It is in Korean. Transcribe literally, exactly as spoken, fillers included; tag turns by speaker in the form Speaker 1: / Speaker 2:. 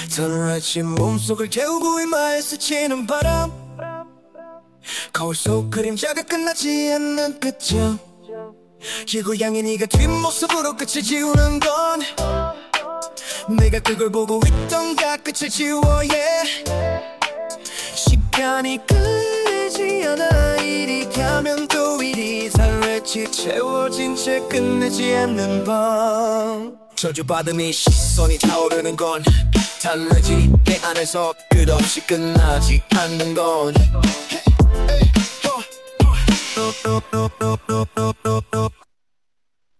Speaker 1: 서늘해진 몸속을 태우고 이마에 스치는 바람, 거울 속 그림자가 끝나지 않는 끝점. 지구 향해 네가 뒷모습으로 끝을 지우는 건 내가 그걸 보고 있던가. 끝을 지워 yeah. 시간이 끌리지 않아. 이리 가면 또 이리 살레치 채워진 채 끝내지 않는 밤. 저주받은 이 시선이 타오르는 건 달래지 내 안에서 끝없이 끝나지 않는 건. Hey, hey, oh, oh.